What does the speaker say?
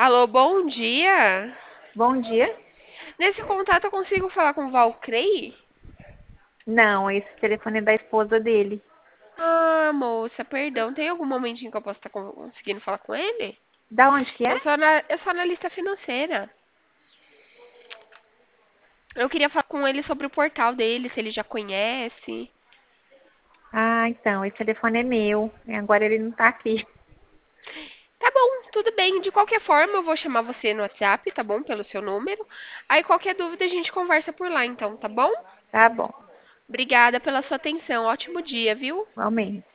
Alô, bom dia. Bom dia. Nesse contato eu consigo falar com o Valcrei? Não, esse telefone é da esposa dele. Ah, moça, perdão. Tem algum momentinho que eu posso estar conseguindo falar com ele? Da onde que é? Eu sou analista financeira. Eu queria falar com ele sobre o portal dele, se ele já conhece. Ah, então, esse telefone é meu. E agora ele não tá aqui. Tá bom, tudo bem. De qualquer forma, eu vou chamar você no WhatsApp, tá bom? Pelo seu número. Aí qualquer dúvida a gente conversa por lá, então, tá bom? Tá bom. Obrigada pela sua atenção. Ótimo dia, viu? Igualmente.